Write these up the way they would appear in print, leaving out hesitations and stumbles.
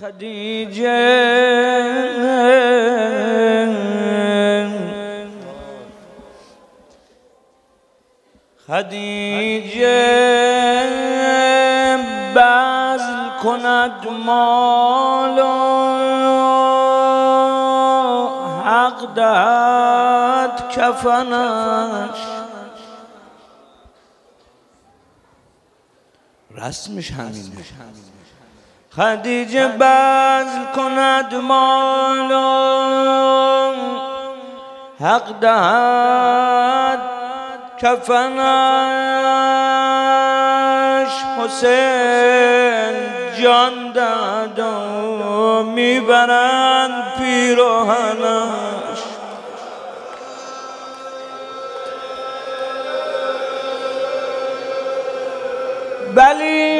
خدیجه بذل کند مال و حق دهد کفنش. رسمش همینه. خدیجه بذل کند مال و حق دهد کفنش. حسین جان داد و میبرند پیراهنش. بلی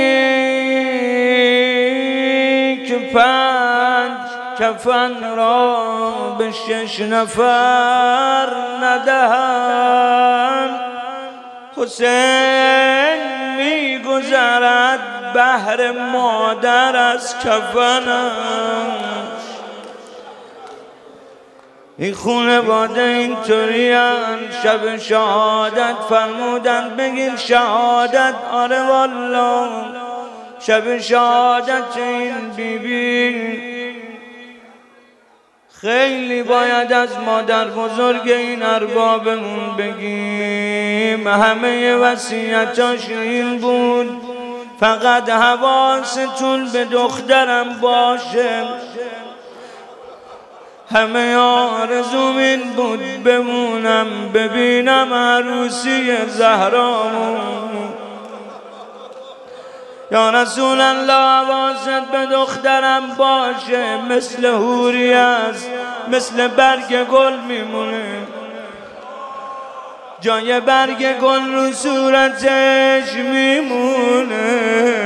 که 5 کفن را به 6 نفر ندهند. حسین میگذرد بهر مادر از کفنش. این خانواده اینطورین. شب شهادت فرمودن بگیر شهادت. آره والله شب شهادت این بیبی خیلی باید از مادر بزرگ این اربابمون بگیم. همه وصیتاش این بود فقط حواستون به دخترم باشه. همه آرزوم این بود بمونم ببینم عروسی زهرامون. یا رسول الله حواست به دخترم باشه. مثل حوری است، مثل برگ گل میمونه. جای برگ گل رو صورتش میمونه.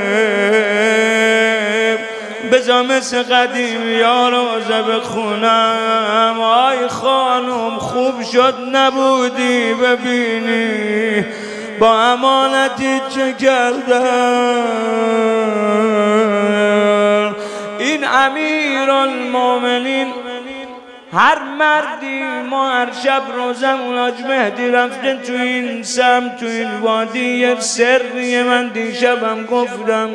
بذار مثل قدیم یا روزه بخونم. آی خانم خوب شد نبودی ببینی با امانتی چه کردن. این امیرالمومنین هر مردی ما هر شب روزمون حاج مهدی رفته تو این سمت تو این وادی سری. من دیشبم گفتم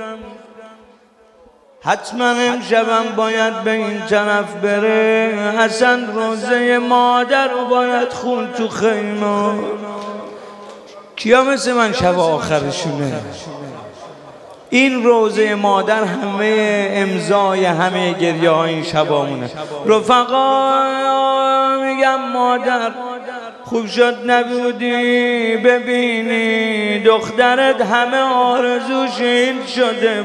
حتما امشبم باید به این طرف بره. حسن روزه مادر رو باید خون تو خیمه. کیا مثل من شب آخرشونه؟ این روزه مادر همه امضای همه گریه های این شبامونه. رفقا میگم مادر خوب شد نبودی ببینی دخترت همه آرزوش این شده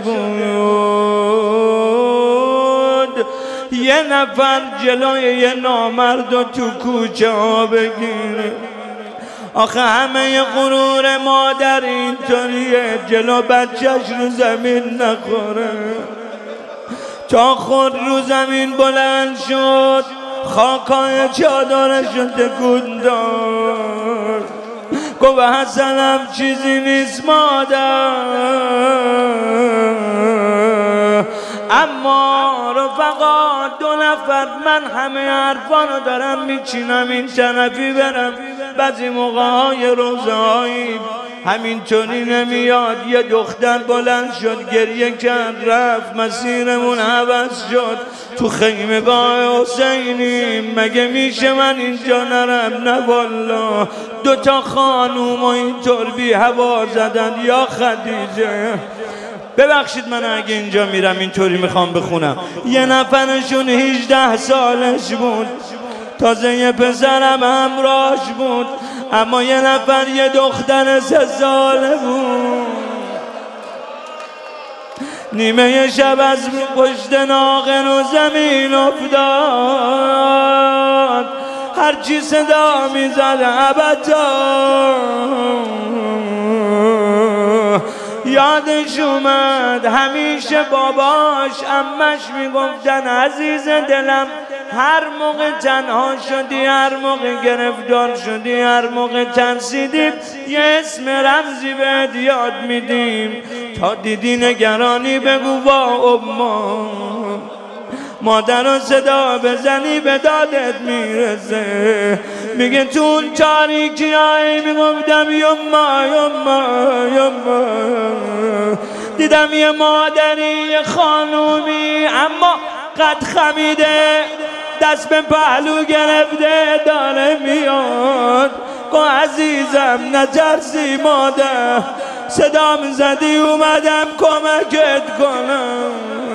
بود. یه نفر جلوی یه نامرد و تو کوچه ها بگیره. آخه همه غرور مادر اینطوریه جلو بچهش رو زمین نخوره. تا خود رو زمین بلند شد خاکای چادرش رو تکون داد. گفت حسنم چیزی نیست مادر. اما رفقا 2 نفر من همه حرفانو دارم میچینم این طرفی برم. بعضی موقعهای روزهایی همینطوری نمیاد. یه دختر بلند شد گریه کرد رفت مسیرمون عوض شد. تو خیمگاه حسینی مگه میشه من اینجا نرم؟ نه والله 2 تا خانوم و اینطور بی هوا زدن. یا خدیجه ببخشید من اگه اینجا میرم اینطوری میخوام بخونم. یه نفرشون 18 سالش بود تازه یه پسرم همراهش بود. اما یه نفر یه دختر 3 ساله بود. نیمه شب از پشت ناقن و زمین افتاد. هرچی صدا میزد ابدا یادش اومد. همیشه باباش عمش میگفتن عزیز دلم هر موقع تنها شدی هر موقع گرفتار شدی هر موقع ترسیدی یه اسم رمزی بهت یاد میدیم. تا دیدی نگرانی بگو وا اما مادر رو صدا بزنی به دادت میرسه. میگه تو اون تاریکی های میگفتم یما یما یما، دیدم یه مادری یه خانومی اما قد خمیده دست به پهلو گرفته داره میاد. گو عزیزم نترسی مادر، صدام زدی اومدم کمکت کنم.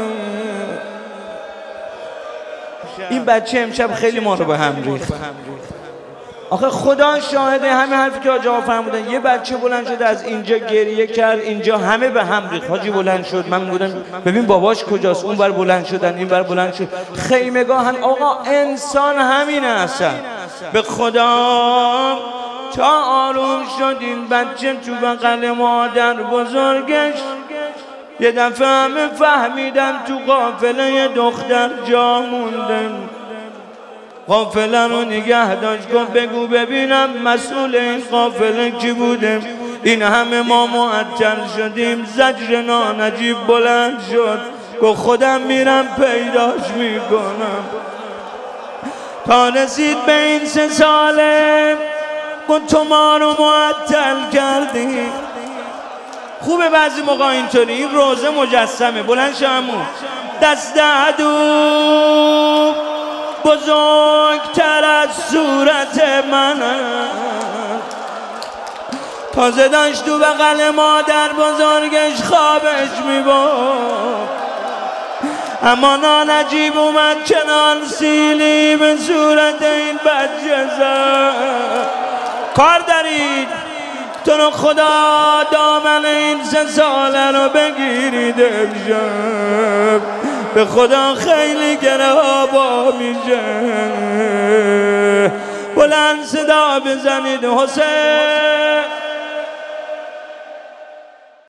این بچه امشب خیلی ما رو به هم ریخت. آخه خدا شاهده همه حرفی که حاجی آقا فرمودن. یه بچه بلند شد از اینجا گریه کرد، اینجا همه به هم ریخت. حاجی بلند شد، من میگفتم ببین باباش کجاست، اون بر بلند شدن این بر بلند شد. خیمگاه آقا انسان همینه اصلا به خدا. تا آروم شد این بچه تو بغل مادر بزرگش، یه دفعه همه فهمیدن تو قافله دختر جا موندن. قافله رو نگه داشت، گفت بگو ببینم مسئول این قافله کی بوده. این همه ما معطل شدیم. زجر نانجیب بلند شد، گفت خودم میرم پیداش میکنم. تا رسید به این 3 ساله، گفت تو ما رو معطل کردی. خوبه بعضی موقع اینطوری، این روزه مجسمه. بلند شمو دست عدو بزرگتر از صورت من، تازه داشت تو بغل مادر بزرگش خوابش میبرد. اما نانجیب اومد کنار سیلی به صورت این بچه زد. کار دارید تو رو خدا دامن این 3 ساله رو بگیرید امشب، به خدا خیلی گره ها با میشه. بلند صدا بزنید حسین.